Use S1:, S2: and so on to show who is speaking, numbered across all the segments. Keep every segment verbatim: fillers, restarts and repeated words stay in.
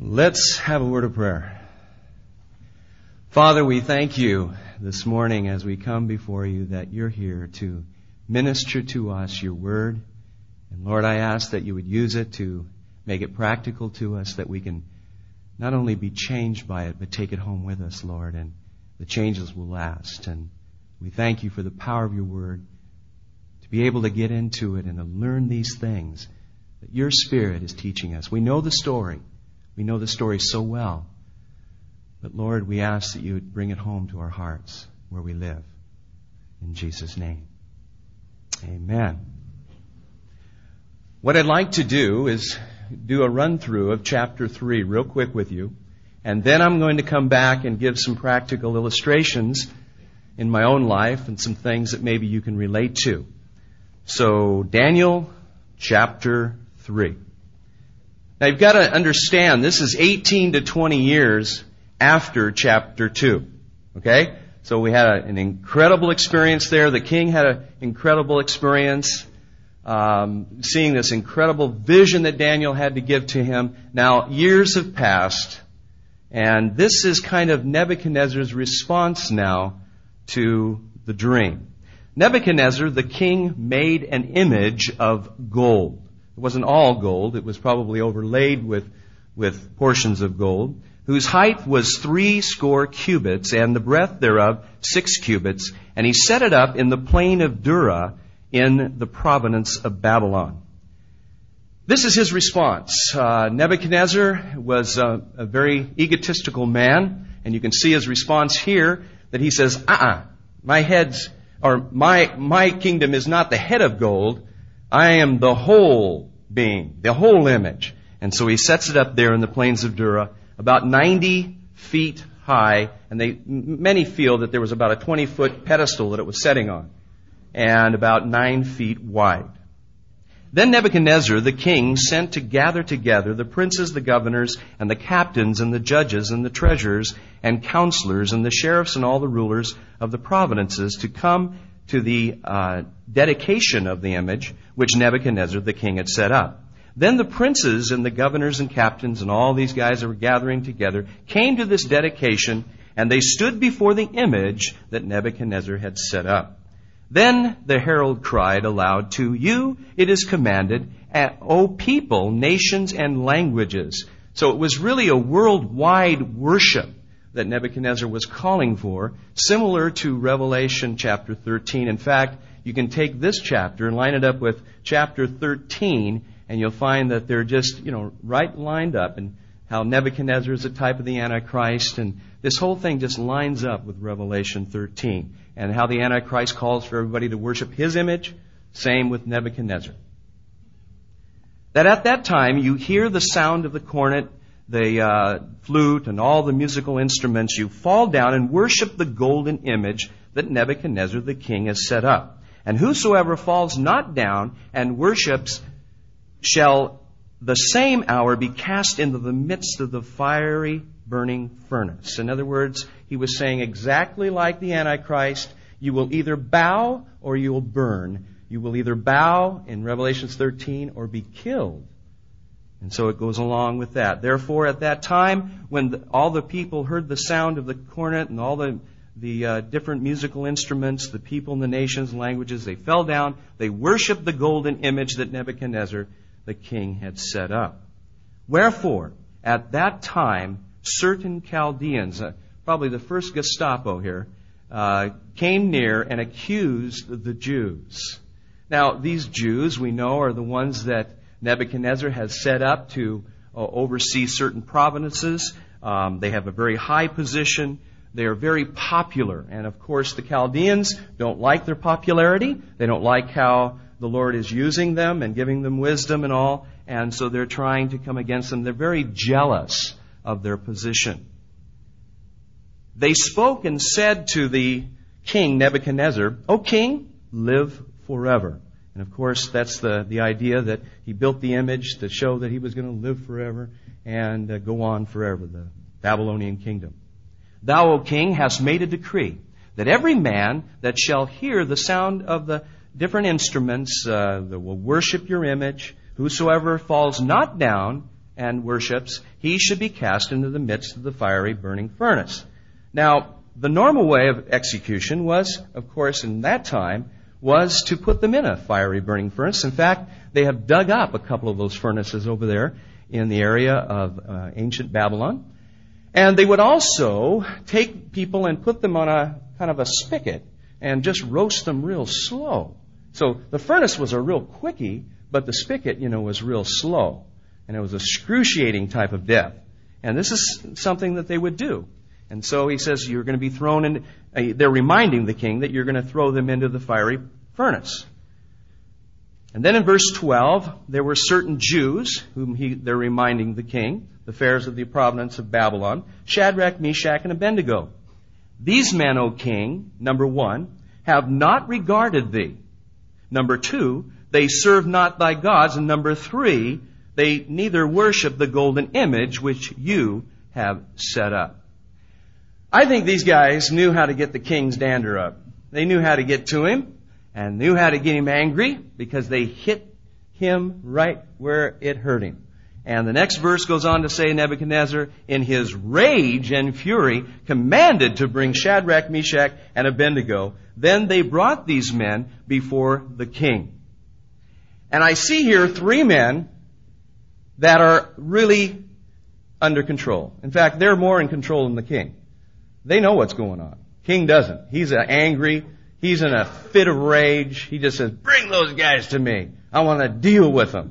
S1: Let's have a word of prayer. Father, we thank you this morning as we come before you that you're here to minister to us your word. And Lord, I ask that you would use it to make it practical to us, that we can not only be changed by it, but take it home with us, Lord, and the changes will last. And we thank you for the power of your word, to be able to get into it and to learn these things that your Spirit is teaching us. We know the story. We know the story so well. But Lord, we ask that you would bring it home to our hearts where we live. In Jesus' name. Amen. What I'd like to do is do a run-through of chapter three real quick with you. And then I'm going to come back and give some practical illustrations in my own life and some things that maybe you can relate to. So, Daniel chapter three. Now, you've got to understand, this is eighteen to twenty years after chapter two. Okay? So we had a, an incredible experience there. The king had an incredible experience, um, seeing this incredible vision that Daniel had to give to him. Now, years have passed, and this is kind of Nebuchadnezzar's response now to the dream. Nebuchadnezzar, the king, made an image of gold. It wasn't all gold. It was probably overlaid with, with portions of gold, whose height was three score cubits, and the breadth thereof six cubits. And he set it up in the plain of Dura in the province of Babylon. This is his response. Uh, Nebuchadnezzar was a, a very egotistical man, and you can see his response here that he says, uh-uh, my head's, or my, my kingdom is not the head of gold. I am the whole being, the whole image. And so he sets it up there in the plains of Dura, about ninety feet high, and they, many feel that there was about a twenty foot pedestal that it was setting on, and about nine feet wide. Then Nebuchadnezzar, the king, sent to gather together the princes, the governors, and the captains, and the judges, and the treasurers, and counselors, and the sheriffs, and all the rulers of the provinces to come to the uh, dedication of the image which Nebuchadnezzar the king had set up. Then the princes and the governors and captains and all these guys that were gathering together came to this dedication, and they stood before the image that Nebuchadnezzar had set up. Then the herald cried aloud, "To you it is commanded, O people, nations, and languages." So it was really a worldwide worship that Nebuchadnezzar was calling for, similar to Revelation chapter thirteen. In fact, you can take this chapter and line it up with chapter thirteen, and you'll find that they're just, you know, right lined up, and how Nebuchadnezzar is a type of the Antichrist, and this whole thing just lines up with Revelation thirteen, and how the Antichrist calls for everybody to worship his image, same with Nebuchadnezzar. That at that time you hear the sound of the cornet, the uh, flute, and all the musical instruments, you fall down and worship the golden image that Nebuchadnezzar the king has set up. And whosoever falls not down and worships shall the same hour be cast into the midst of the fiery burning furnace. In other words, he was saying exactly like the Antichrist, you will either bow or you will burn. You will either bow in Revelation thirteen or be killed. And so it goes along with that. Therefore, at that time, when the, all the people heard the sound of the cornet and all the, the uh, different musical instruments, the people in the nations and languages, they fell down. They worshipped the golden image that Nebuchadnezzar, the king, had set up. Wherefore, at that time, certain Chaldeans, uh, probably the first Gestapo here, uh, came near and accused the Jews. Now, these Jews, we know, are the ones that Nebuchadnezzar has set up to uh, oversee certain provinces. Um, they have a very high position. They are very popular. And of course, the Chaldeans don't like their popularity. They don't like how the Lord is using them and giving them wisdom and all. And so they're trying to come against them. They're very jealous of their position. They spoke and said to the king Nebuchadnezzar, "O king, live forever." And of course, that's the, the idea that he built the image to show that he was going to live forever and uh, go on forever, the Babylonian kingdom. "Thou, O king, hast made a decree that every man that shall hear the sound of the different instruments uh, that will worship your image, whosoever falls not down and worships, he should be cast into the midst of the fiery burning furnace. Now, the normal way of execution was, of course, in that time, was to put them in a fiery burning furnace. In fact, they have dug up a couple of those furnaces over there in the area of uh, ancient Babylon. And they would also take people and put them on a kind of a spigot and just roast them real slow. So the furnace was a real quickie, but the spigot, you know, was real slow. And it was a excruciating type of death. And this is something that they would do. And so he says, you're going to be thrown in, uh, they're reminding the king that you're going to throw them into the fiery furnace. And then in verse twelve, there were certain Jews whom he, they're reminding the king, the heirs of the province of Babylon, Shadrach, Meshach, and Abednego. These men, O king, number one, have not regarded thee. Number two, they serve not thy gods. And number three, they neither worship the golden image which you have set up. I think these guys knew how to get the king's dander up. They knew how to get to him and knew how to get him angry because they hit him right where it hurt him. And the next verse goes on to say, Nebuchadnezzar, in his rage and fury, commanded to bring Shadrach, Meshach, and Abednego. Then they brought these men before the king. And I see here three men that are really under control. In fact, they're more in control than the king. They know what's going on. King doesn't. He's angry. He's in a fit of rage. He just says, bring those guys to me. I want to deal with them.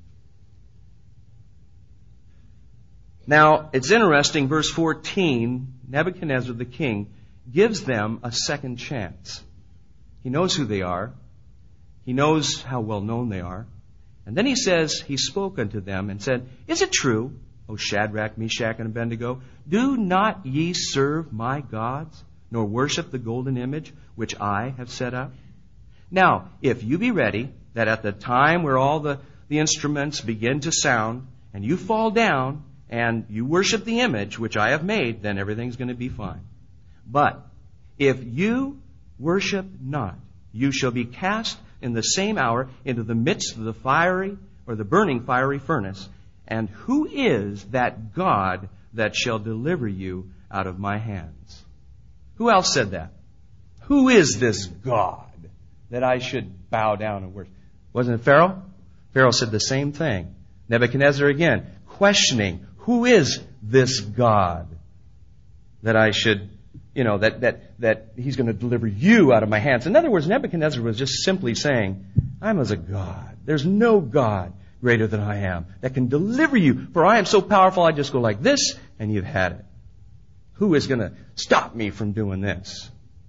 S1: Now, it's interesting, verse fourteen, Nebuchadnezzar the king gives them a second chance. He knows who they are. He knows how well known they are. And then he says, he spoke unto them and said, is it true, O Shadrach, Meshach, and Abednego, do not ye serve my gods, nor worship the golden image which I have set up? Now, if you be ready, that at the time where all the, the instruments begin to sound, and you fall down, and you worship the image which I have made, then everything's going to be fine. But if you worship not, you shall be cast in the same hour into the midst of the fiery or the burning fiery furnace. And who is that God that shall deliver you out of my hands? Who else said that? Who is this God that I should bow down and worship? Wasn't it Pharaoh? Pharaoh said the same thing. Nebuchadnezzar again, questioning, who is this God that I should, you know, that, that, that he's going to deliver you out of my hands? In other words, Nebuchadnezzar was just simply saying, I'm as a God. There's no God greater than I am that can deliver you. For I am so powerful, I just go like this, and you've had it. Who is going to stop me from doing this?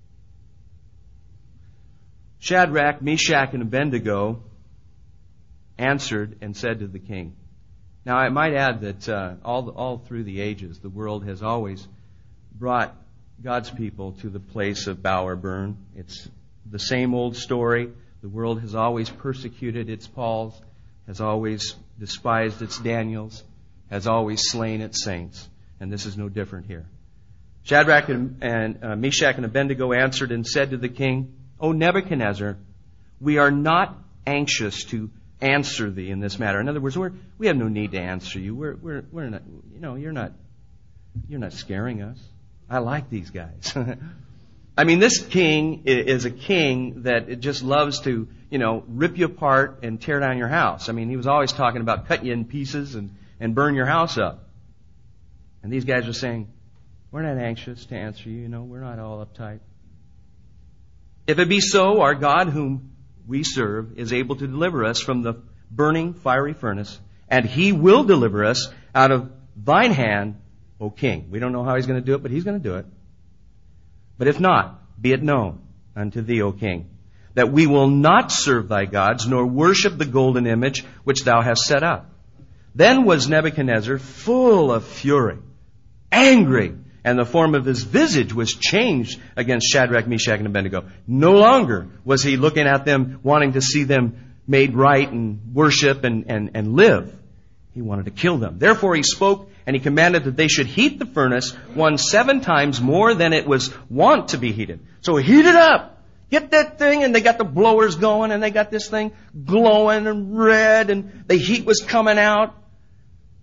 S1: Shadrach, Meshach, and Abednego answered and said to the king. Now, I might add that uh, all all through the ages, the world has always brought God's people to the place of bow or burn. It's the same old story. The world has always persecuted its Pauls, has always despised its Daniels, has always slain its saints. And this is no different here. Shadrach and, and uh, Meshach and Abednego answered and said to the king, O Nebuchadnezzar, we are not anxious to answer thee in this matter. In other words, we're, we have no need to answer you. We're, we're, we're not, you know, you're not, you're not scaring us. I like these guys. I mean, this king is a king that just loves to, you know, rip you apart and tear down your house. I mean, he was always talking about cut you in pieces and, and burn your house up. And these guys are saying, we're not anxious to answer you, you know, we're not all uptight. If it be so, our God whom we serve is able to deliver us from the burning fiery furnace, and he will deliver us out of thine hand, O king. We don't know how he's going to do it, but he's going to do it. But if not, be it known unto thee, O king, that we will not serve thy gods, nor worship the golden image which thou hast set up. Then was Nebuchadnezzar full of fury, angry, and the form of his visage was changed against Shadrach, Meshach, and Abednego. No longer was he looking at them, wanting to see them made right and worship and, and, and live. He wanted to kill them. Therefore he spoke, and he commanded that they should heat the furnace one seven times more than it was wont to be heated. So heat it up. Get that thing, and they got the blowers going, and they got this thing glowing and red, and the heat was coming out.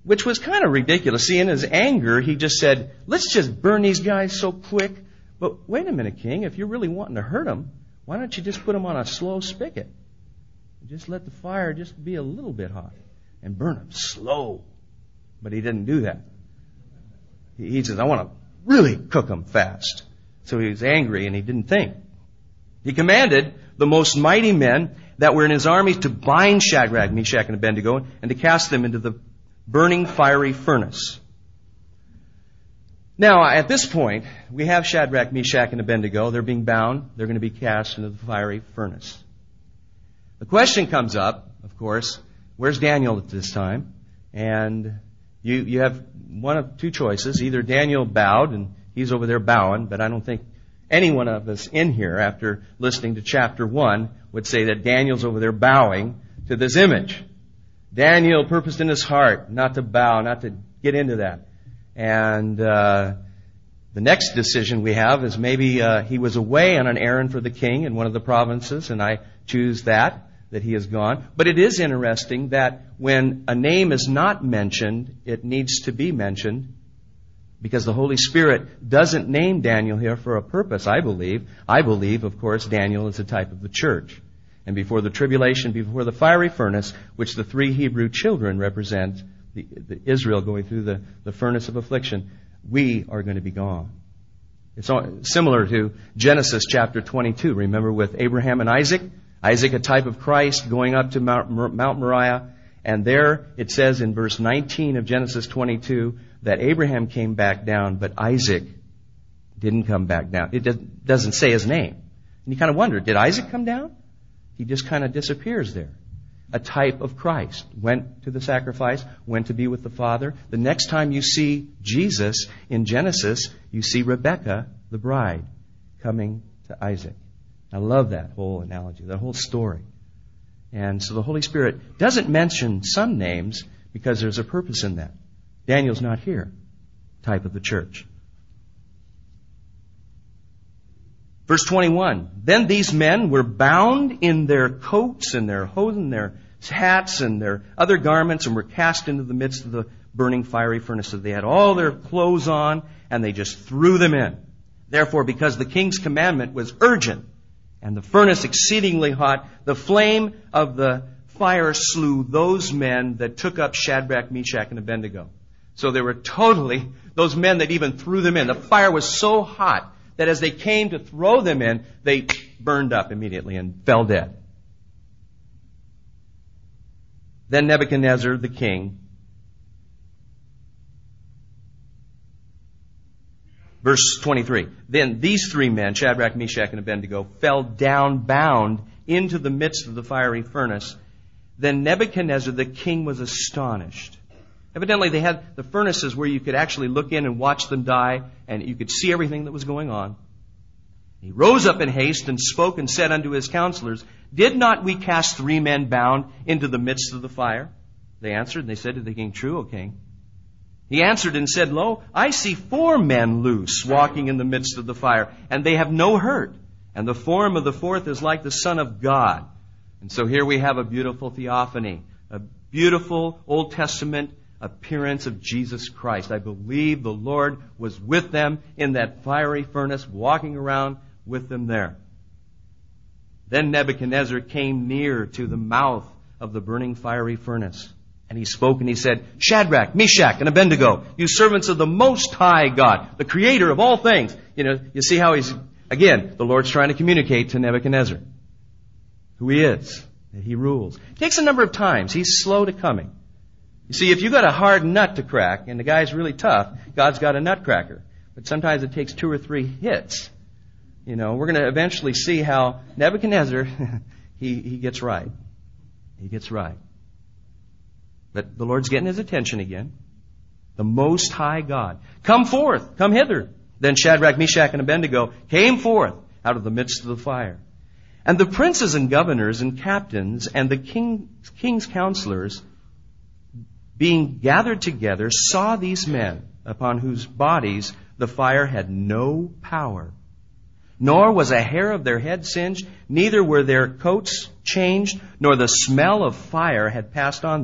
S1: which was kind of ridiculous. See, in his anger, he just said, let's just burn these guys so quick. But wait a minute, King, if you're really wanting to hurt them, why don't you just put them on a slow spigot? Just let the fire just be a little bit hot and burn them slow. But he didn't do that. He, he says, I want to really cook them fast. So he was angry and he didn't think. He commanded the most mighty men that were in his army to bind Shadrach, Meshach, and Abednego and to cast them into the burning fiery furnace. Now, at this point, we have Shadrach, Meshach, and Abednego. They're being bound. They're going to be cast into the fiery furnace. The question comes up, of course, where's Daniel at this time? And you, you have one of two choices. Either Daniel bowed, and he's over there bowing, but I don't think any one of us in here, after listening to chapter one, would say that Daniel's over there bowing to this image. Daniel purposed in his heart not to bow, not to get into that. And uh, the next decision we have is maybe uh, he was away on an errand for the king in one of the provinces, and I choose that, that he is gone. But it is interesting that when a name is not mentioned, it needs to be mentioned, because the Holy Spirit doesn't name Daniel here for a purpose, I believe. I believe, of course, Daniel is a type of the church. And before the tribulation, before the fiery furnace, which the three Hebrew children represent, the, the Israel going through the, the furnace of affliction, we are going to be gone. It's all, similar to Genesis chapter twenty-two. Remember with Abraham and Isaac? Isaac, a type of Christ, going up to Mount, Mount Moriah. And there it says in verse nineteen of Genesis twenty-two that Abraham came back down, but Isaac didn't come back down. It doesn't say his name. And you kind of wonder, did Isaac come down? He just kind of disappears there. A type of Christ. Went to the sacrifice, went to be with the Father. The next time you see Jesus in Genesis, you see Rebekah, the bride, coming to Isaac. I love that whole analogy, that whole story. And so the Holy Spirit doesn't mention some names because there's a purpose in that. Daniel's not here. Type of the church. Verse twenty-one, then these men were bound in their coats and their hose and their hats and their other garments and were cast into the midst of the burning fiery furnace. So they had all their clothes on and they just threw them in. Therefore, because the king's commandment was urgent and the furnace exceedingly hot, the flame of the fire slew those men that took up Shadrach, Meshach, and Abednego. So they were totally, those men that even threw them in. The fire was so hot that as they came to throw them in, they burned up immediately and fell dead. Then Nebuchadnezzar the king, verse twenty-three, then these three men, Shadrach, Meshach, and Abednego, fell down bound into the midst of the fiery furnace. Then Nebuchadnezzar the king was astonished. Evidently, they had the furnaces where you could actually look in and watch them die, and you could see everything that was going on. He rose up in haste and spoke and said unto his counselors, did not we cast three men bound into the midst of the fire? They answered, and they said to the king, true, O king. He answered and said, lo, I see four men loose, walking in the midst of the fire, and they have no hurt. And the form of the fourth is like the Son of God. And so here we have a beautiful theophany, a beautiful Old Testament appearance of Jesus Christ. I believe the Lord was with them in that fiery furnace, walking around with them there. Then Nebuchadnezzar came near to the mouth of the burning fiery furnace. And he spoke and he said, Shadrach, Meshach, and Abednego, you servants of the Most High God, the Creator of all things. You know, you see how he's, again, the Lord's trying to communicate to Nebuchadnezzar who he is, that he rules. It takes a number of times. He's slow to coming. You see, if you've got a hard nut to crack, and the guy's really tough, God's got a nutcracker. But sometimes it takes two or three hits. You know, we're going to eventually see how Nebuchadnezzar, he, he gets right. He gets right. But the Lord's getting his attention again. The Most High God. Come forth, come hither. Then Shadrach, Meshach, and Abednego came forth out of the midst of the fire. And the princes and governors and captains and the king, king's counselors, being gathered together, saw these men upon whose bodies the fire had no power, nor was a hair of their head singed, neither were their coats changed, nor the smell of fire had passed on them.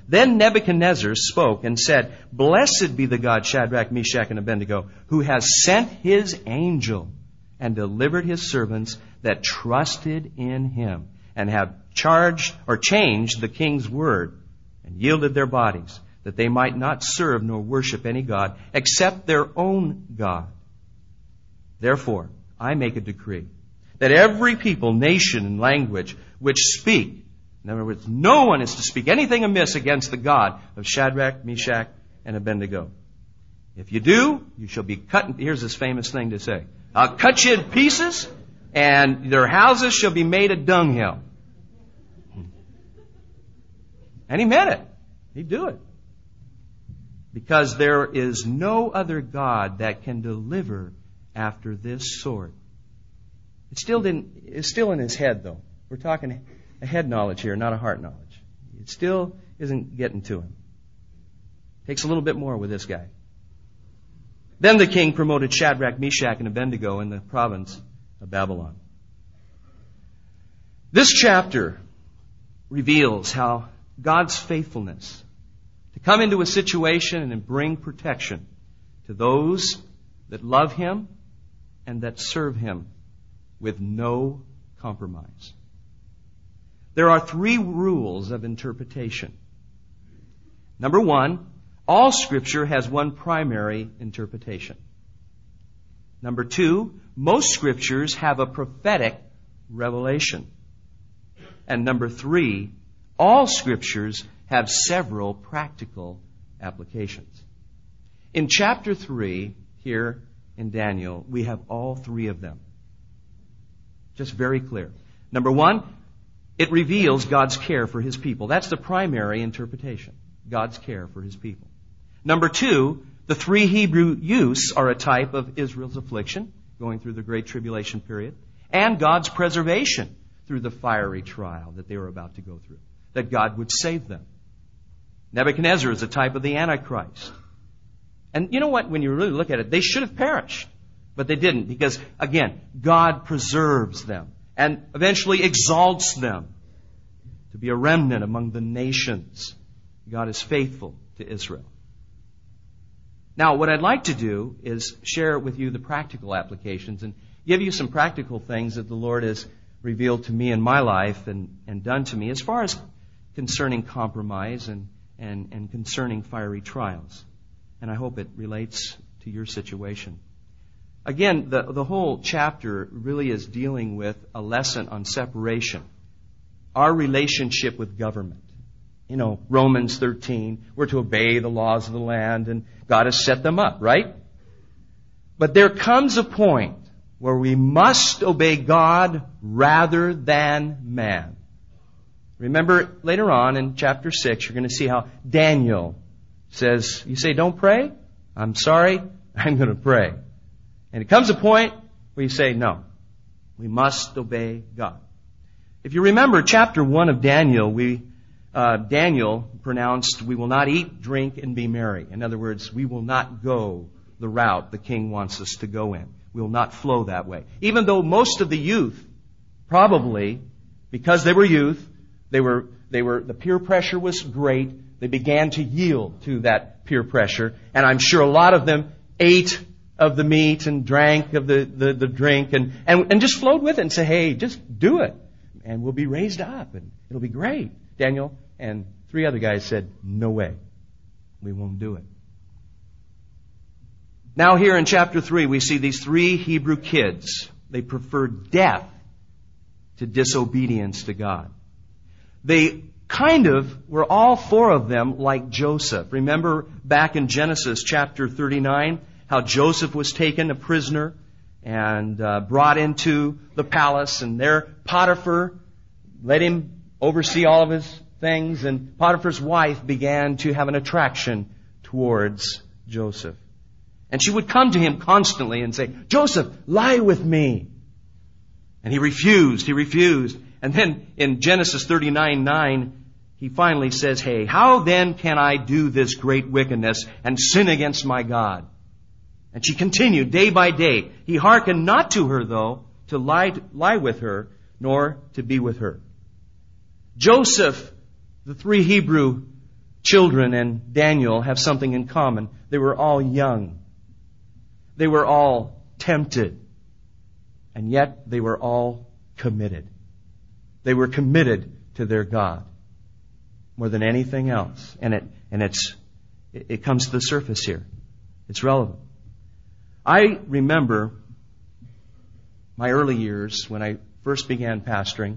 S1: Then Nebuchadnezzar spoke and said, Blessed be the God, Shadrach, Meshach, and Abednego, who has sent his angel and delivered his servants that trusted in him, and have charged or changed the king's word, and yielded their bodies, that they might not serve nor worship any god except their own God. Therefore, I make a decree that every people, nation, and language which speak, in other words, no one is to speak anything amiss against the God of Shadrach, Meshach, and Abednego. If you do, you shall be cut. Here's this famous thing to say. I'll cut you in pieces, and their houses shall be made a dunghill. And he meant it. He'd do it. Because there is no other God that can deliver after this sort. It's still in, it's still in his head, though. We're talking a head knowledge here, not a heart knowledge. It still isn't getting to him. Takes a little bit more with this guy. Then the king promoted Shadrach, Meshach, and Abednego in the province of Babylon. This chapter reveals how God's faithfulness to come into a situation and bring protection to those that love Him and that serve Him with no compromise. There are three rules of interpretation. Number one, all Scripture has one primary interpretation. Number two, most Scriptures have a prophetic revelation. And number three, all Scriptures have several practical applications. In chapter three, here in Daniel, we have all three of them. Just very clear. Number one, it reveals God's care for His people. That's the primary interpretation. God's care for His people. Number two, the three Hebrew youths are a type of Israel's affliction, going through the Great Tribulation period, and God's preservation through the fiery trial that they were about to go through, that God would save them. Nebuchadnezzar is a type of the Antichrist. And you know what? When you really look at it, they should have perished, but they didn't, because, again, God preserves them and eventually exalts them to be a remnant among the nations. God is faithful to Israel. Now, what I'd like to do is share with you the practical applications and give you some practical things that the Lord has revealed to me in my life and, and done to me as far as concerning compromise and, and, and concerning fiery trials. And I hope it relates to your situation. Again, the, the whole chapter really is dealing with a lesson on separation. Our relationship with government. You know, Romans thirteen, we're to obey the laws of the land, and God has set them up, right? But there comes a point where we must obey God rather than man. Remember, later on in chapter six, you're going to see how Daniel says, you say, don't pray? I'm sorry, I'm going to pray. And it comes a point where you say, no, we must obey God. If you remember chapter one of Daniel, we uh, Daniel pronounced, we will not eat, drink, and be merry. In other words, we will not go the route the king wants us to go in. We will not flow that way. Even though most of the youth, probably, because they were youth, they were, they were, the peer pressure was great. They began to yield to that peer pressure. And I'm sure a lot of them ate of the meat and drank of the, the, the drink and, and, and just flowed with it and said, hey, just do it. And we'll be raised up and it'll be great. Daniel and three other guys said, no way. We won't do it. Now here in chapter three, we see these three Hebrew kids. They preferred death to disobedience to God. They kind of were all four of them like Joseph. Remember back in Genesis chapter thirty-nine, how Joseph was taken a prisoner and uh, brought into the palace, and there Potiphar let him oversee all of his things, and Potiphar's wife began to have an attraction towards Joseph. And she would come to him constantly and say, Joseph, lie with me. And he refused, he refused. And then in Genesis thirty-nine nine, he finally says, hey, how then can I do this great wickedness and sin against my God? And she continued day by day. He hearkened not to her, though, to lie, lie with her, nor to be with her. Joseph, the three Hebrew children and Daniel have something in common. They were all young. They were all tempted. And yet they were all committed. They were committed to their God more than anything else. And it and it's it comes to the surface here. It's relevant. I remember my early years when I first began pastoring,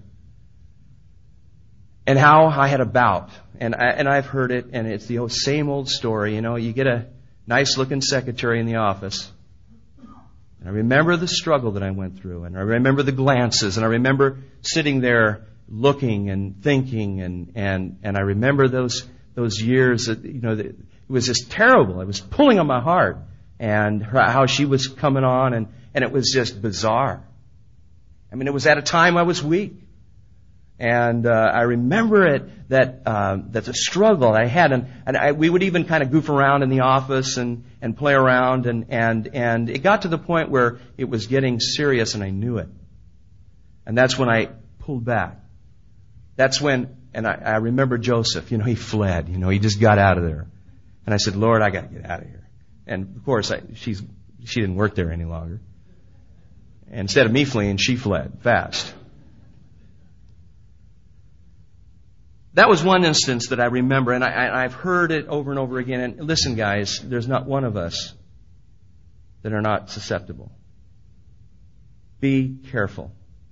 S1: and how I had a bout. And, I, and I've heard it, and it's the old, same old story. You know, you get a nice-looking secretary in the office. And I remember the struggle that I went through, and I remember the glances, and I remember sitting there looking and thinking, and, and, and I remember those those years that, you know, that it was just terrible. It was pulling on my heart, and her, how she was coming on, and, and it was just bizarre. I mean, it was at a time I was weak. And uh, I remember it that uh, that the struggle I had, and, and I, we would even kind of goof around in the office and, and play around, and, and and it got to the point where it was getting serious, and I knew it. And that's when I pulled back. That's when, and I, I remember Joseph. You know, he fled. You know, he just got out of there. And I said, Lord, I got to get out of here. And of course, I, she's she didn't work there any longer. And instead of me fleeing, she fled fast. That was one instance that I remember, and I, I've heard it over and over again. And listen, guys, there's not one of us that are not susceptible. Be careful.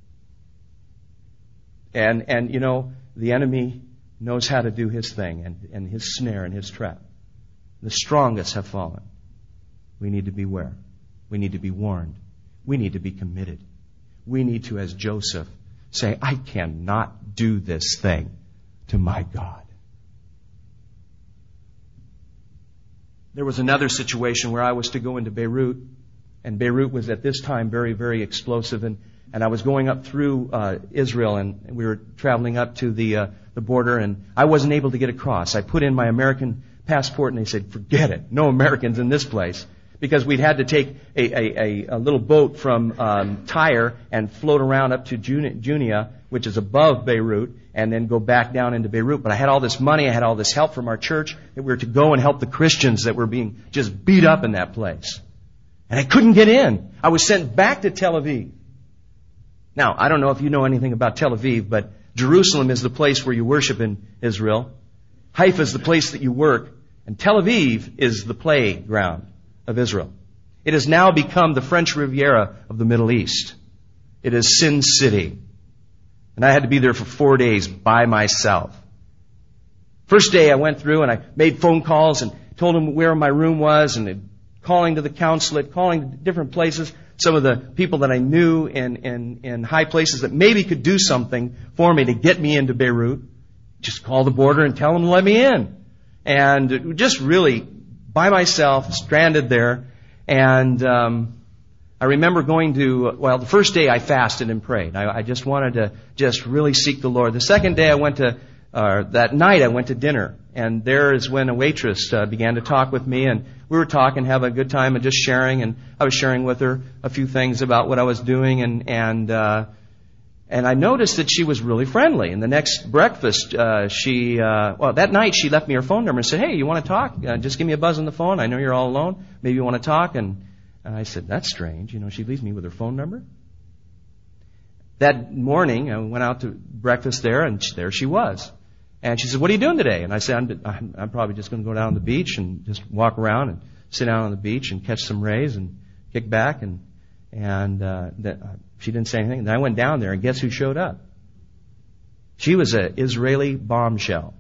S1: And, and you know, the enemy knows how to do his thing, and, and his snare and his trap. The strongest have fallen. We need to beware. We need to be warned. We need to be committed. We need to, as Joseph, say, I cannot do this thing to my God. There was another situation where I was to go into Beirut, and Beirut was at this time very, very explosive, and, and I was going up through uh, Israel, and we were traveling up to the uh, the border, and I wasn't able to get across. I put in my American passport, and they said, forget it, no Americans in this place. Because we'd had to take a, a, a, a little boat from um, Tyre and float around up to Junia, which is above Beirut, and then go back down into Beirut. But I had all this money, I had all this help from our church that we were to go and help the Christians that were being just beat up in that place. And I couldn't get in. I was sent back to Tel Aviv. Now, I don't know if you know anything about Tel Aviv, but Jerusalem is the place where you worship in Israel. Haifa is the place that you work. And Tel Aviv is the playground of Israel. It has now become the French Riviera of the Middle East. It is Sin City. And I had to be there for four days by myself. First day I went through and I made phone calls and told them where my room was, and calling to the consulate, calling to different places, some of the people that I knew in, in, in high places that maybe could do something for me to get me into Beirut. Just call the border and tell them to let me in. And just really by myself, stranded there. And um, I remember going to, well, the first day I fasted and prayed. I, I just wanted to just really seek the Lord. The second day I went to, uh, that night I went to dinner. And there is when a waitress uh, began to talk with me. And we were talking, having a good time and just sharing. And I was sharing with her a few things about what I was doing. And, and, uh, and I noticed that she was really friendly. And the next breakfast, uh, she, uh, well, that night she left me her phone number and said, hey, you want to talk? Uh, just give me a buzz on the phone. I know you're all alone. Maybe you want to talk. And, and I said, that's strange. You know, she leaves me with her phone number. That morning, I went out to breakfast there, and there she was. And she said, what are you doing today? And I said, I'm, I'm, I'm probably just going to go down to the beach and just walk around and sit down on the beach and catch some rays and kick back. And, and, uh, that, uh, she didn't say anything. And then I went down there, and guess who showed up? She was an Israeli bombshell.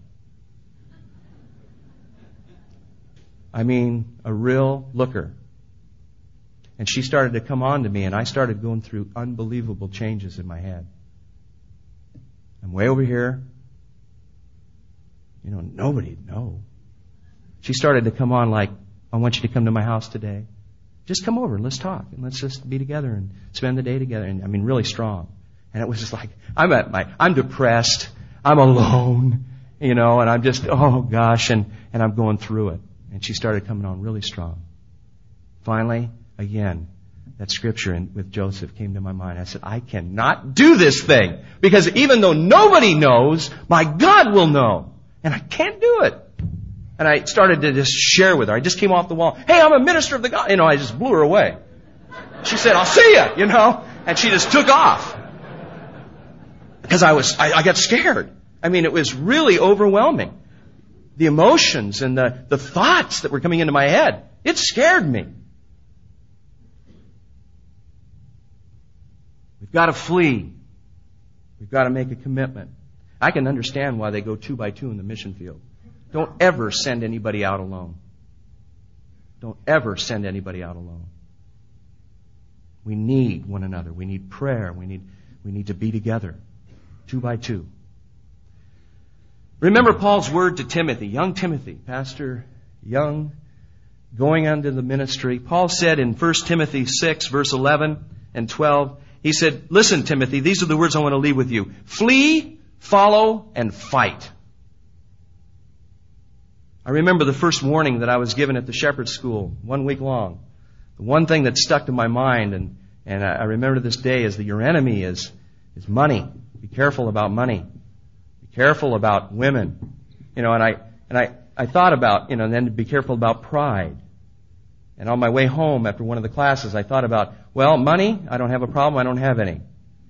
S1: I mean, a real looker. And she started to come on to me, and I started going through unbelievable changes in my head. I'm way over here. You know, nobody'd know. She started to come on like, I want you to come to my house today. Just come over, let's talk, and let's just be together and spend the day together. And I mean, really strong. And it was just like, I'm at my, I'm depressed, I'm alone, you know, and I'm just, oh gosh, and, and I'm going through it. And she started coming on really strong. Finally, again, that scripture in, with Joseph came to my mind. I said, I cannot do this thing, because even though nobody knows, my God will know. And I can't do it. And I started to just share with her. I just came off the wall. Hey, I'm a minister of the God. You know, I just blew her away. She said, I'll see ya, you know. And she just took off. Because I was, I, I got scared. I mean, it was really overwhelming. The emotions and the, the thoughts that were coming into my head. It scared me. We've got to flee. We've got to make a commitment. I can understand why they go two by two in the mission field. Don't ever send anybody out alone. Don't ever send anybody out alone. We need one another. We need prayer. We need, we need to be together. Two by two. Remember Paul's word to Timothy, young Timothy, Pastor Young, going into the ministry. Paul said in First Timothy six, verse eleven and twelve, he said, listen, Timothy, these are the words I want to leave with you. Flee, follow, and fight. I remember the first warning that I was given at the shepherd's school, one week long. The one thing that stuck to my mind, and, and I remember to this day, is that your enemy is, is money. Be careful about money. Be careful about women. You know, and I, and I, I thought about, you know, and then to be careful about pride. And on my way home after one of the classes, I thought about, well, money, I don't have a problem, I don't have any.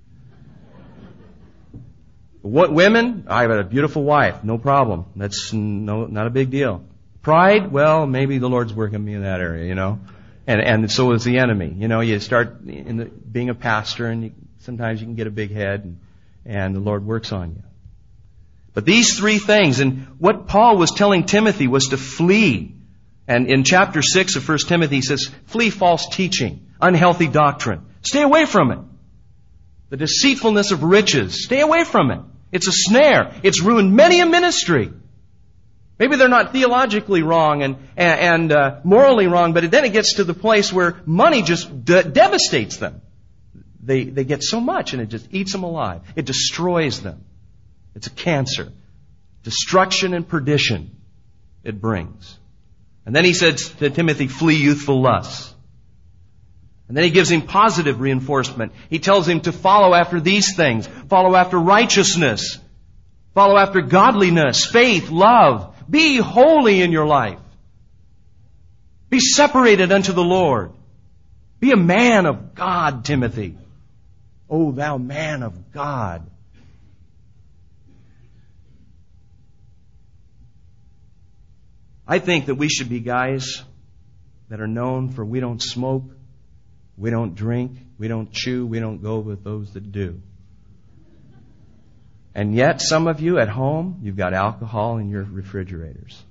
S1: What women? I have a beautiful wife, no problem. That's no, not a big deal. Pride? Well, maybe the Lord's working me in that area, you know. And and so is the enemy. You know, you start in the, being a pastor, and you, sometimes you can get a big head, and, and the Lord works on you. But these three things, and what Paul was telling Timothy was to flee. And in chapter six of First Timothy, he says, flee false teaching, unhealthy doctrine. Stay away from it. The deceitfulness of riches. Stay away from it. It's a snare. It's ruined many a ministry. Maybe they're not theologically wrong and, and, and uh, morally wrong, but then it gets to the place where money just de- devastates them. They, they get so much and it just eats them alive. It destroys them. It's a cancer. Destruction and perdition it brings. And then he says to Timothy, flee youthful lusts. And then he gives him positive reinforcement. He tells him to follow after these things. Follow after righteousness. Follow after godliness, faith, love. Be holy in your life. Be separated unto the Lord. Be a man of God, Timothy. O thou man of God. I think that we should be guys that are known for we don't smoke, we don't drink, we don't chew, we don't go with those that do. And yet, some of you at home, you've got alcohol in your refrigerators.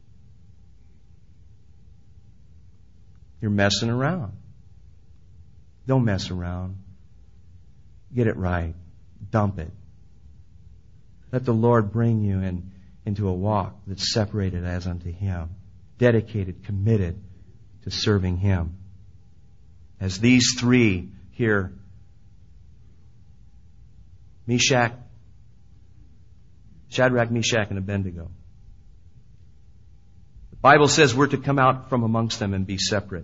S1: You're messing around. Don't mess around. Get it right. Dump it. Let the Lord bring you in, into a walk that's separated as unto Him. Dedicated, committed to serving Him. As these three here, Meshach, Shadrach, Meshach, and Abednego. The Bible says we're to come out from amongst them and be separate.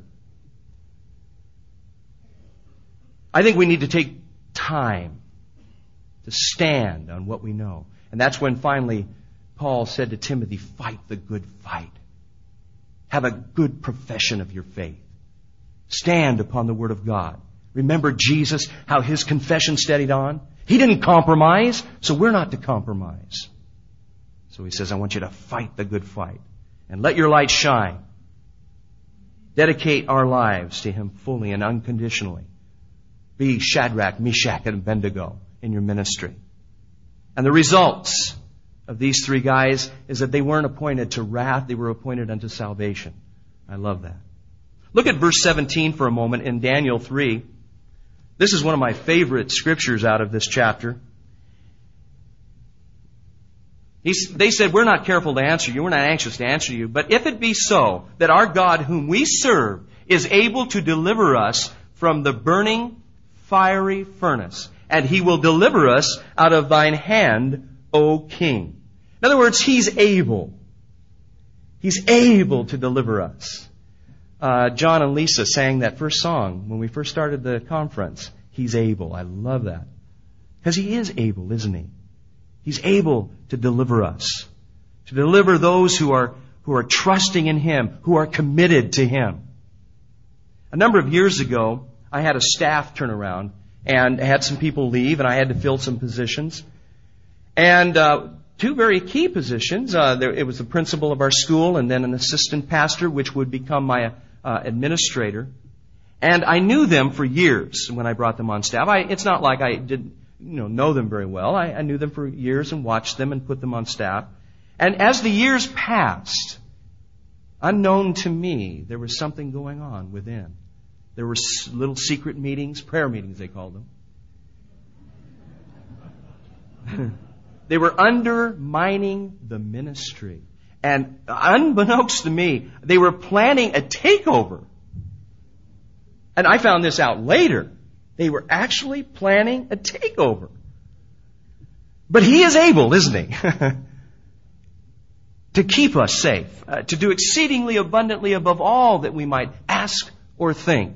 S1: I think we need to take time to stand on what we know. And that's when finally Paul said to Timothy, fight the good fight. Have a good profession of your faith. Stand upon the Word of God. Remember Jesus, how His confession steadied on? He didn't compromise, so we're not to compromise. So he says, I want you to fight the good fight. And let your light shine. Dedicate our lives to Him fully and unconditionally. Be Shadrach, Meshach, and Abednego in your ministry. And the results of these three guys is that they weren't appointed to wrath, they were appointed unto salvation. I love that. Look at verse seventeen for a moment in Daniel three. This is one of my favorite scriptures out of this chapter. He's, they said, we're not careful to answer you, we're not anxious to answer you, but if it be so that our God whom we serve is able to deliver us from the burning fiery furnace, and He will deliver us out of thine hand, O King. In other words, He's able. He's able to deliver us. Uh, John and Lisa sang that first song when we first started the conference. He's able. I love that. Because He is able, isn't He? He's able to deliver us. To deliver those who are, who are trusting in Him, who are committed to Him. A number of years ago, I had a staff turnaround, and I had some people leave, and I had to fill some positions. And uh, two very key positions. Uh, there, it was the principal of our school, and then an assistant pastor, which would become my uh, administrator. And I knew them for years when I brought them on staff. I, it's not like I didn't you know, know them very well. I, I knew them for years and watched them and put them on staff. And as the years passed, unknown to me, there was something going on within. There were little secret meetings, prayer meetings they called them. They were undermining the ministry. And unbeknownst to me, they were planning a takeover. And I found this out later. They were actually planning a takeover. But He is able, isn't He? To keep us safe, uh, to do exceedingly abundantly above all that we might ask or think.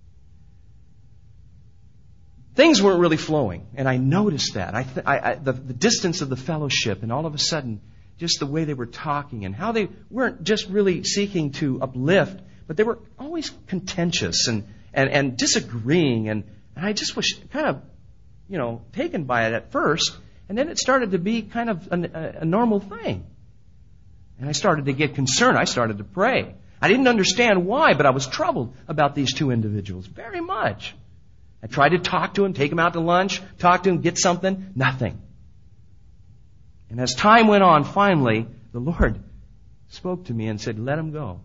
S1: Things weren't really flowing, and I noticed that. I, th- I, I the, the distance of the fellowship, and all of a sudden, just the way they were talking, and how they weren't just really seeking to uplift, but they were always contentious and, and, and disagreeing, and, and I just was kind of, you know, taken by it at first, and then it started to be kind of a, a normal thing. And I started to get concerned. I started to pray. I didn't understand why, but I was troubled about these two individuals very much. I tried to talk to them, take them out to lunch, talk to them, get something. Nothing. And as time went on, finally, the Lord spoke to me and said, let them go.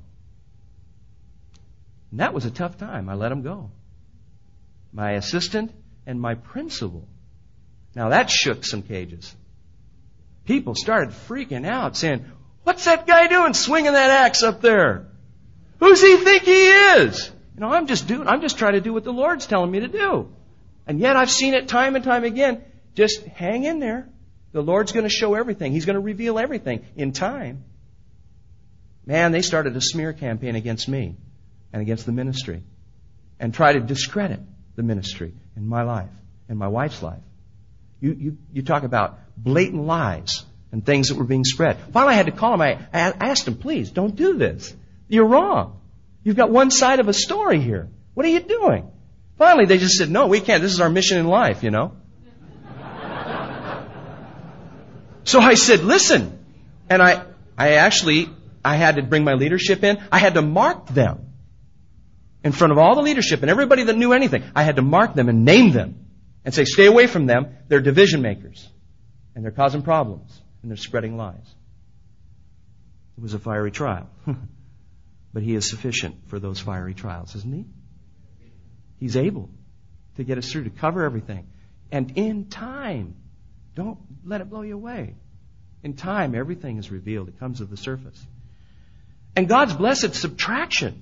S1: And that was a tough time. I let them go. My assistant and my principal. Now that shook some cages. People started freaking out, saying, what's that guy doing swinging that axe up there? Who's he think he is? You know, I'm just doing, I'm just trying to do what the Lord's telling me to do. And yet I've seen it time and time again. Just hang in there. The Lord's going to show everything. He's going to reveal everything in time. Man, they started a smear campaign against me and against the ministry and try to discredit the ministry in my life and my wife's life. You, you, you talk about blatant lies and things that were being spread. Finally, I had to call him. I, I asked him, please, don't do this. You're wrong. You've got one side of a story here. What are you doing? Finally, they just said, no, we can't. This is our mission in life, you know. So I said, listen. And I, I actually, I had to bring my leadership in. I had to mark them in front of all the leadership and everybody that knew anything. I had to mark them and name them and say, stay away from them. They're division makers. And they're causing problems. And they're spreading lies. It was a fiery trial. But He is sufficient for those fiery trials, isn't He? He's able to get us through, to cover everything. And in time, don't let it blow you away. In time, everything is revealed. It comes to the surface. And God's blessed subtraction.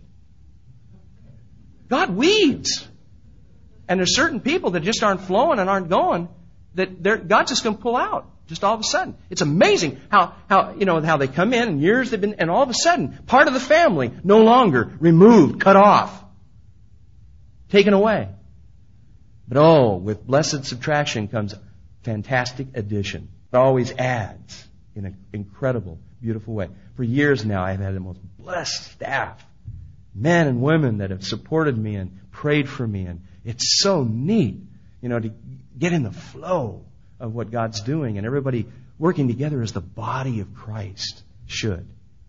S1: God weaves. And there's certain people that just aren't flowing and aren't going, that they're, God's just going to pull out. Just all of a sudden. It's amazing how, how, you know, how they come in and years they've been, and all of a sudden, part of the family no longer removed, cut off, taken away. But oh, with blessed subtraction comes fantastic addition. It always adds in an incredible, beautiful way. For years now, I've had the most blessed staff. Men and women that have supported me and prayed for me. And it's so neat, you know, to get in the flow of what God's doing, and everybody working together as the body of Christ should.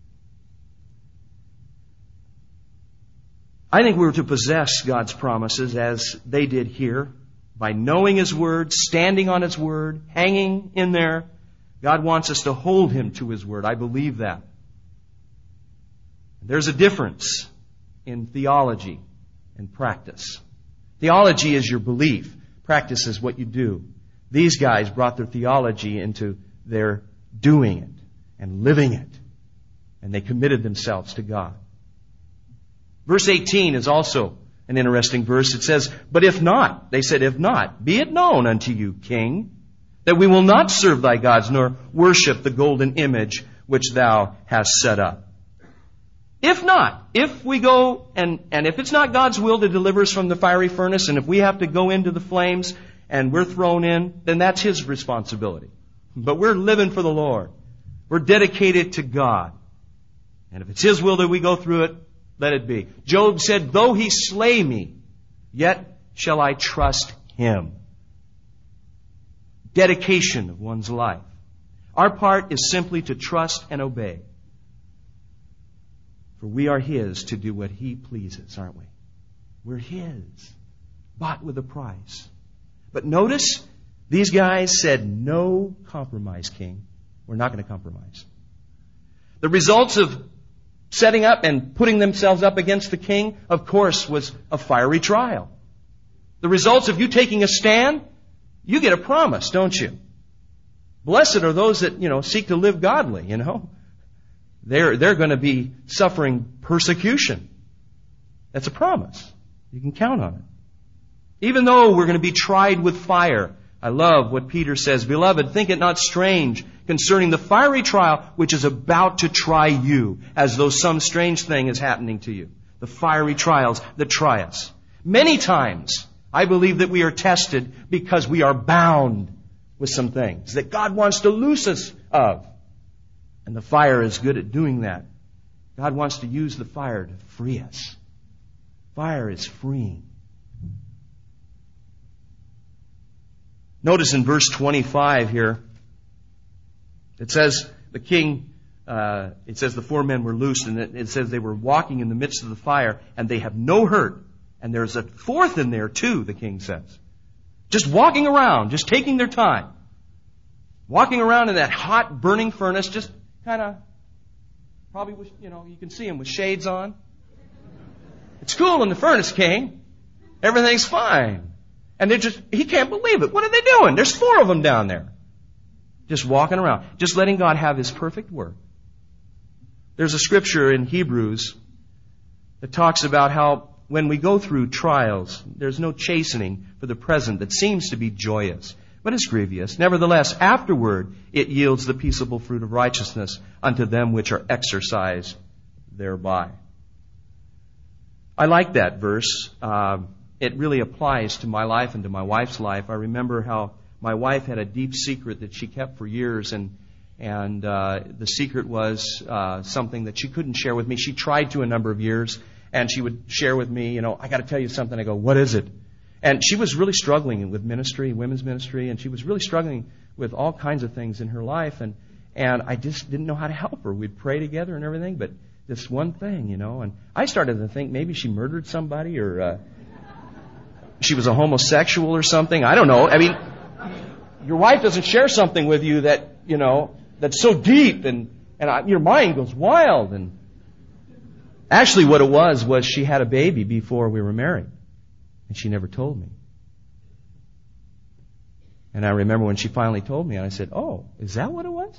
S1: I think we're to possess God's promises as they did here, by knowing His Word, standing on His Word, hanging in there. God wants us to hold Him to His Word. I believe that. There's a difference in theology and practice. Theology is your belief. Practice is what you do. These guys brought their theology into their doing it and living it. And they committed themselves to God. Verse eighteen is also an interesting verse. It says, but if not, they said, if not, be it known unto you, King, that we will not serve thy gods, nor worship the golden image which thou hast set up. If not, if we go, and, and if it's not God's will to deliver us from the fiery furnace, and if we have to go into the flames, and we're thrown in, then that's His responsibility. But we're living for the Lord. We're dedicated to God. And if it's His will that we go through it, let it be. Job said, though He slay me, yet shall I trust Him. Dedication of one's life. Our part is simply to trust and obey. For we are His to do what He pleases, aren't we? We're His, bought with a price. But notice, these guys said, no compromise, King. We're not going to compromise. The results of setting up and putting themselves up against the king, of course, was a fiery trial. The results of you taking a stand, you get a promise, don't you? Blessed are those that, you know, seek to live godly, you know. They're, they're going to be suffering persecution. That's a promise. You can count on it. Even though we're going to be tried with fire, I love what Peter says, Beloved, think it not strange concerning the fiery trial which is about to try you, as though some strange thing is happening to you. The fiery trials that try us. Many times, I believe that we are tested because we are bound with some things that God wants to loose us of. And the fire is good at doing that. God wants to use the fire to free us. Fire is freeing. Notice in verse twenty-five here, it says the king, uh, it says the four men were loosed, and it, it says they were walking in the midst of the fire, and they have no hurt. And there's a fourth in there too, the king says. Just walking around, just taking their time. Walking around in that hot, burning furnace, just kind of, probably, with, you know, you can see them with shades on. It's cool in the furnace, king. Everything's fine. And they're just, he can't believe it. What are they doing? There's four of them down there. Just walking around. Just letting God have His perfect work. There's a scripture in Hebrews that talks about how when we go through trials, there's no chastening for the present that seems to be joyous, but is grievous. Nevertheless, afterward it yields the peaceable fruit of righteousness unto them which are exercised thereby. I like that verse. Uh, it really applies to my life and to my wife's life. I remember how my wife had a deep secret that she kept for years, and and uh, the secret was uh, something that she couldn't share with me. She tried to a number of years, and she would share with me, you know, I got to tell you something. I go, what is it? And she was really struggling with ministry, women's ministry, and she was really struggling with all kinds of things in her life, and and I just didn't know how to help her. We'd pray together and everything, but this one thing, you know, and I started to think maybe she murdered somebody, or uh, she was a homosexual or something. I don't know. I mean, your wife doesn't share something with you that, you know, that's so deep, and, and I, your mind goes wild. And actually what it was, was she had a baby before we were married, and she never told me. And I remember when she finally told me, and I said, oh, is that what it was?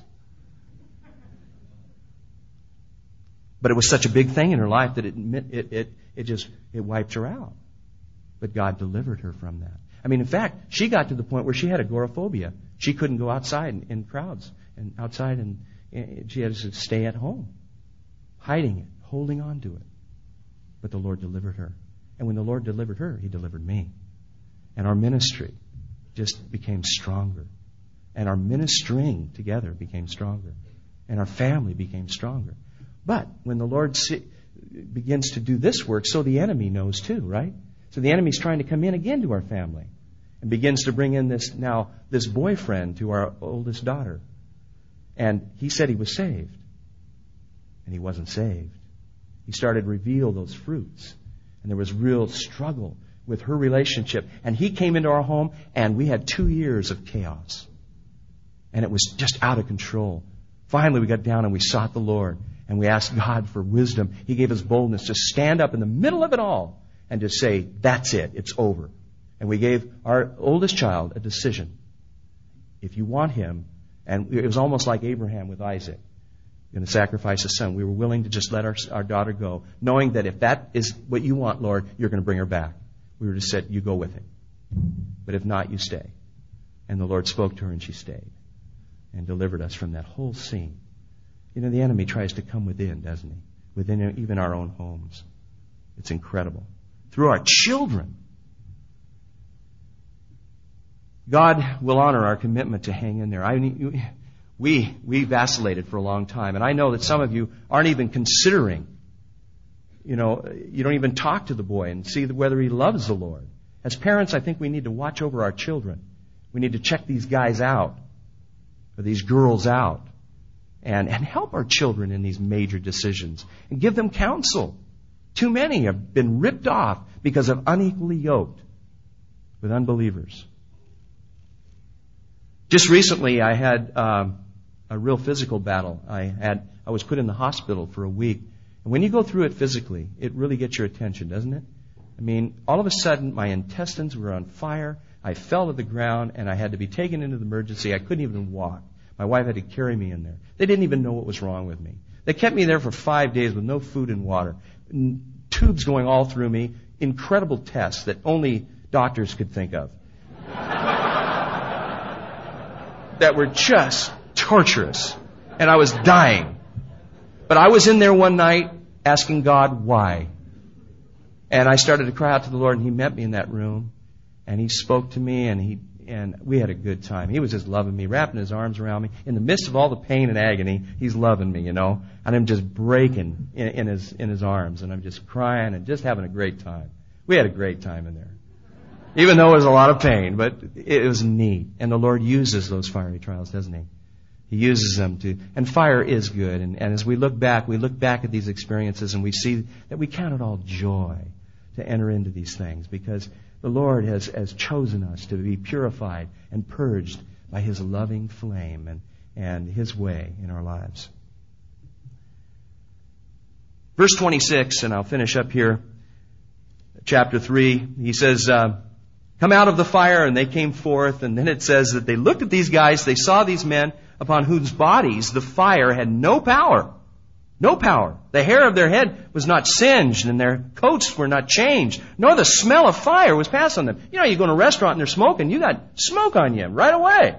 S1: But it was such a big thing in her life that it it it, it just it wiped her out. But God delivered her from that. I mean, in fact, she got to the point where she had agoraphobia. She couldn't go outside in, in crowds and outside, and, and she had to stay at home, hiding it, holding on to it. But the Lord delivered her. And when the Lord delivered her, He delivered me. And our ministry just became stronger. And our ministering together became stronger. And our family became stronger. But when the Lord see, begins to do this work, so the enemy knows too, right? So the enemy's trying to come in again to our family and begins to bring in this now this boyfriend to our oldest daughter. And he said he was saved. And he wasn't saved. He started to reveal those fruits. And there was real struggle with her relationship. And he came into our home, and we had two years of chaos. And it was just out of control. Finally, we got down and we sought the Lord. And we asked God for wisdom. He gave us boldness to stand up in the middle of it all and to say, that's it, it's over. And we gave our oldest child a decision. If you want him, and it was almost like Abraham with Isaac, going to sacrifice his son. We were willing to just let our, our daughter go, knowing that if that is what you want, Lord, you're going to bring her back. We were just said, you go with him. But if not, you stay. And the Lord spoke to her, and she stayed and delivered us from that whole scene. You know, the enemy tries to come within, doesn't he? Within even our own homes. It's incredible. Through our children. God will honor our commitment to hang in there. I mean, we we vacillated for a long time. And I know that some of you aren't even considering, you know, you don't even talk to the boy and see whether he loves the Lord. As parents, I think we need to watch over our children. We need to check these guys out, or these girls out, and, and help our children in these major decisions and give them counsel. Too many have been ripped off because of unequally yoked with unbelievers. Just recently, I had um, a real physical battle. I had I was put in the hospital for a week. And when you go through it physically, it really gets your attention, doesn't it? I mean, all of a sudden, my intestines were on fire. I fell to the ground, and I had to be taken into the emergency. I couldn't even walk. My wife had to carry me in there. They didn't even know what was wrong with me. They kept me there for five days with no food and water. Tubes going all through me. Incredible tests that only doctors could think of. That were just torturous. And I was dying. But I was in there one night asking God why. And I started to cry out to the Lord, and He met me in that room. And He spoke to me, and He and we had a good time. He was just loving me, wrapping His arms around me. In the midst of all the pain and agony, He's loving me, you know. And I'm just breaking in, in His in His arms, and I'm just crying and just having a great time. We had a great time in there. Even though it was a lot of pain, but it was neat. And the Lord uses those fiery trials, doesn't He? He uses them to, and fire is good. And, and as we look back, we look back at these experiences and we see that we count it all joy to enter into these things because the Lord has, has chosen us to be purified and purged by His loving flame and, and His way in our lives. Verse twenty-six, and I'll finish up here, chapter three, he says, uh, come out of the fire, and they came forth, and then it says that they looked at these guys, they saw these men upon whose bodies the fire had no power. No power. The hair of their head was not singed, and their coats were not changed, nor the smell of fire was passed on them. You know, you go to a restaurant and they're smoking, you got smoke on you right away.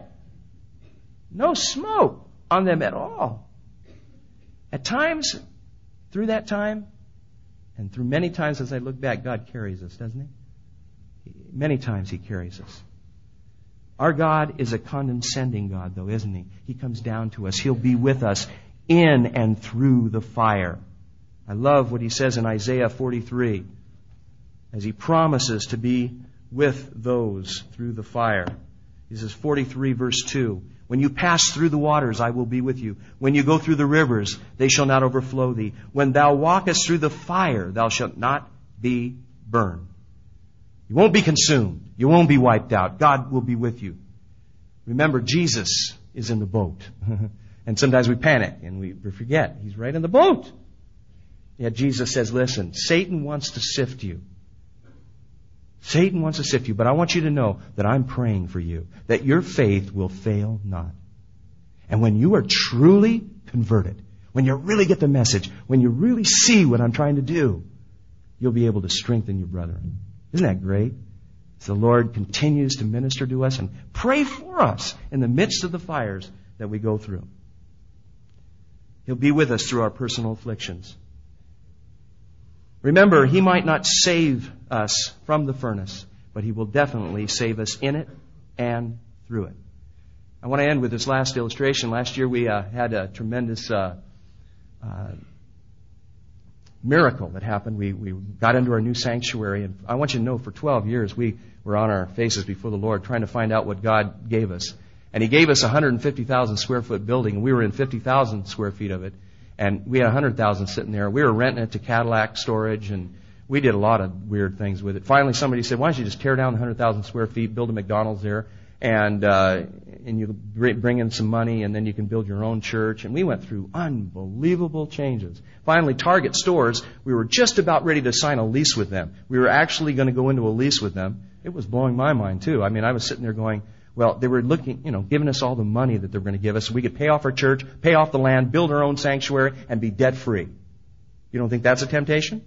S1: No smoke on them at all. At times, through that time, and through many times as I look back, God carries us, doesn't He? Many times He carries us. Our God is a condescending God, though, isn't He? He comes down to us. He'll be with us in and through the fire. I love what He says in Isaiah forty-three, as He promises to be with those through the fire. He says, forty-three verse two, when you pass through the waters, I will be with you. When you go through the rivers, they shall not overflow thee. When thou walkest through the fire, thou shalt not be burned. You won't be consumed. You won't be wiped out. God will be with you. Remember, Jesus is in the boat. And sometimes we panic and we forget. He's right in the boat. Yet Jesus says, listen, Satan wants to sift you. Satan wants to sift you, but I want you to know that I'm praying for you, that your faith will fail not. And when you are truly converted, when you really get the message, when you really see what I'm trying to do, you'll be able to strengthen your brethren. Isn't that great? As the Lord continues to minister to us and pray for us in the midst of the fires that we go through. He'll be with us through our personal afflictions. Remember, He might not save us from the furnace, but He will definitely save us in it and through it. I want to end with this last illustration. Last year we uh, had a tremendous uh, uh, miracle that happened. We, we got into our new sanctuary, and I want you to know for twelve years we were on our faces before the Lord trying to find out what God gave us. And He gave us a one hundred fifty thousand square foot building, and we were in fifty thousand square feet of it. And we had one hundred thousand sitting there. We were renting it to Cadillac storage, and we did a lot of weird things with it. Finally, somebody said, why don't you just tear down the one hundred thousand square feet, build a McDonald's there, and uh, and you bring in some money, and then you can build your own church. And we went through unbelievable changes. Finally, Target stores, we were just about ready to sign a lease with them. We were actually going to go into a lease with them. It was blowing my mind, too. I mean, I was sitting there going, well, they were looking, you know, giving us all the money that they were going to give us so we could pay off our church, pay off the land, build our own sanctuary, and be debt-free. You don't think that's a temptation?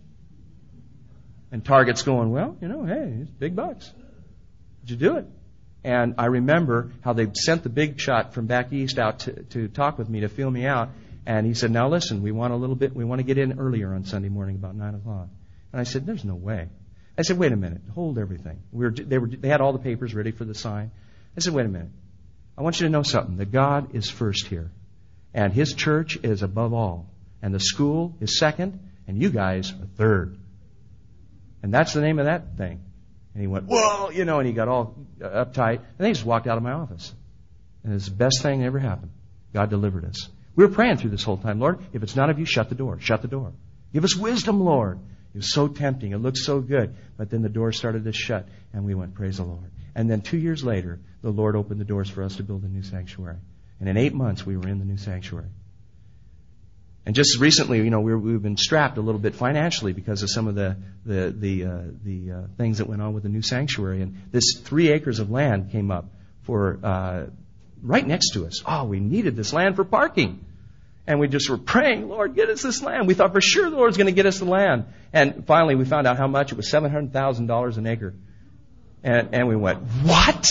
S1: And Target's going, well, you know, hey, it's big bucks. Would you do it? And I remember how they sent the big shot from back east out to, to talk with me, to feel me out. And he said, now listen, we want a little bit, we want to get in earlier on Sunday morning, about nine o'clock. And I said, there's no way. I said, wait a minute, hold everything. We were, they were, they had all the papers ready for the sign. I said, wait a minute. I want you to know something, that God is first here. And His church is above all. And the school is second, and you guys are third. And that's the name of that thing. And he went, whoa, you know, and he got all uptight. And then he just walked out of my office. And it's the best thing that ever happened. God delivered us. We were praying through this whole time, Lord, if it's not of you, shut the door. Shut the door. Give us wisdom, Lord. It was so tempting. It looked so good. But then the door started to shut, and we went, praise the Lord. And then two years later, the Lord opened the doors for us to build a new sanctuary. And in eight months, we were in the new sanctuary. And just recently, you know, we were, we've been strapped a little bit financially because of some of the the the, uh, the uh, things that went on with the new sanctuary. And this three acres of land came up for uh, right next to us. Oh, we needed this land for parking. And we just were praying, Lord, get us this land. We thought for sure the Lord's going to get us the land. And finally, we found out how much. It was seven hundred thousand dollars an acre. And, and we went, what?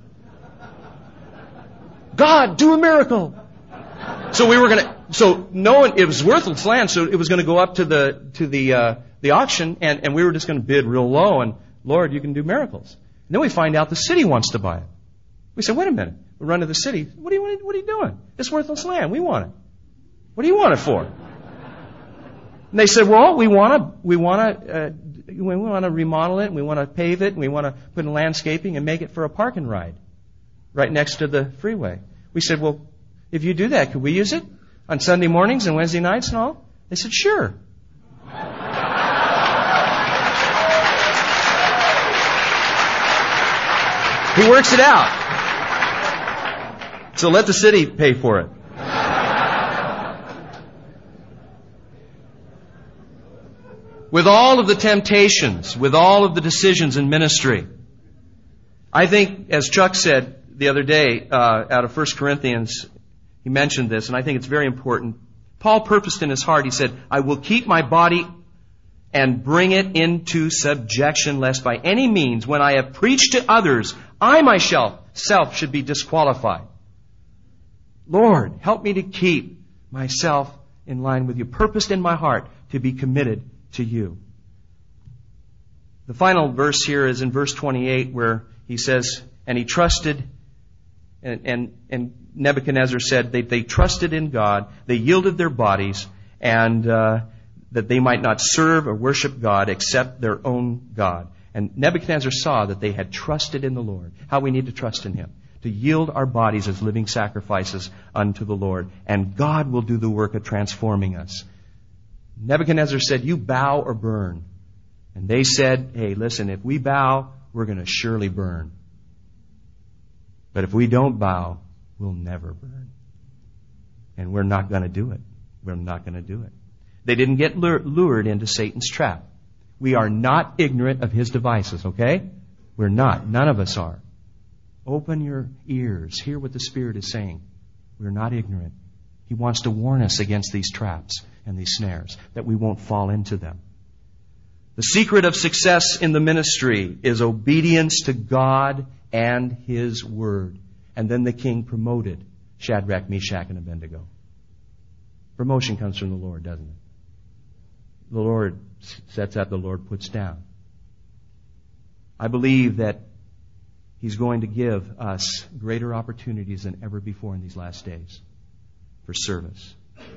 S1: God, do a miracle. So we were going to, so no one, it was worthless land, so it was going to go up to the, to the, uh, the auction, and, and we were just going to bid real low, and Lord, you can do miracles. And then we find out the city wants to buy it. We said, wait a minute. We run to the city. What do you want? What are you doing? It's worthless land. We want it. What do you want it for? And they said, well, we want to, we want to, uh, we want to remodel it, and we want to pave it, and we want to put in landscaping and make it for a park and ride right next to the freeway. We said, well, if you do that, could we use it on Sunday mornings and Wednesday nights and all? They said, sure. He works it out. So let the city pay for it. With all of the temptations, with all of the decisions in ministry, I think, as Chuck said the other day, uh, out of First Corinthians, he mentioned this, and I think it's very important. Paul purposed in his heart, he said, I will keep my body and bring it into subjection, lest by any means, when I have preached to others, I myself self should be disqualified. Lord, help me to keep myself in line with you. Purposed in my heart to be committed to you. The final verse here is in verse twenty-eight, where he says, and he trusted, and, and, and Nebuchadnezzar said they, they trusted in God, they yielded their bodies, and uh, that they might not serve or worship God except their own God. And Nebuchadnezzar saw that they had trusted in the Lord. How we need to trust in Him. To yield our bodies as living sacrifices unto the Lord. And God will do the work of transforming us. Nebuchadnezzar said, you bow or burn. And they said, hey, listen, if we bow, we're going to surely burn. But if we don't bow, we'll never burn. And we're not going to do it. We're not going to do it. They didn't get lured into Satan's trap. We are not ignorant of his devices, okay? We're not. None of us are. Open your ears. Hear what the Spirit is saying. We're not ignorant. He wants to warn us against these traps and these snares, that we won't fall into them. The secret of success in the ministry is obedience to God and His Word. And then the king promoted Shadrach, Meshach, and Abednego. Promotion comes from the Lord, doesn't it? The Lord sets up, the Lord puts down. I believe that He's going to give us greater opportunities than ever before in these last days for service.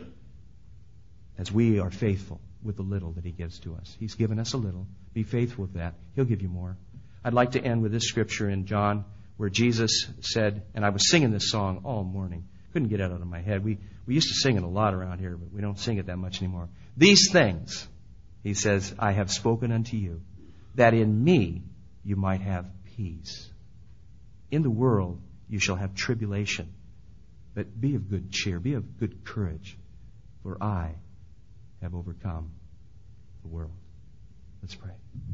S1: As we are faithful with the little that He gives to us. He's given us a little. Be faithful with that. He'll give you more. I'd like to end with this scripture in John where Jesus said, and I was singing this song all morning. Couldn't get it out of my head. We, we used to sing it a lot around here, but we don't sing it that much anymore. These things, He says, I have spoken unto you, that in me you might have peace. In the world you shall have tribulation. But be of good cheer, be of good courage, for I have overcome the world. Let's pray.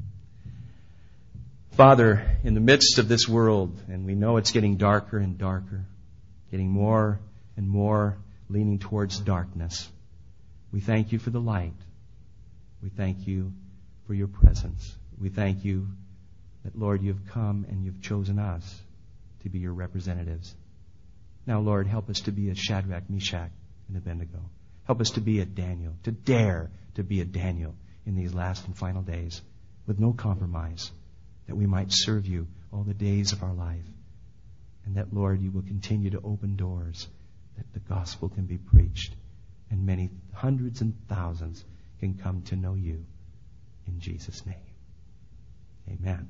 S1: Father, in the midst of this world, and we know it's getting darker and darker, getting more and more leaning towards darkness, we thank You for the light. We thank You for Your presence. We thank You that, Lord, You've come and You've chosen us to be Your representatives. Now, Lord, help us to be a Shadrach, Meshach, and Abednego. Help us to be a Daniel, to dare to be a Daniel in these last and final days with no compromise, that we might serve You all the days of our life. And that, Lord, you will continue to open doors that the gospel can be preached and many hundreds and thousands can come to know you. In Jesus' name. Amen.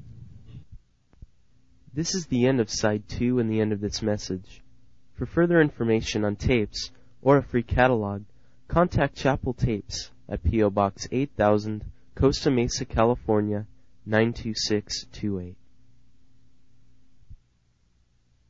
S2: This is the end of side two and the end of this message. For further information on tapes or a free catalog, contact Chapel Tapes at P O Box eight thousand, Costa Mesa, California, nine two six two eight.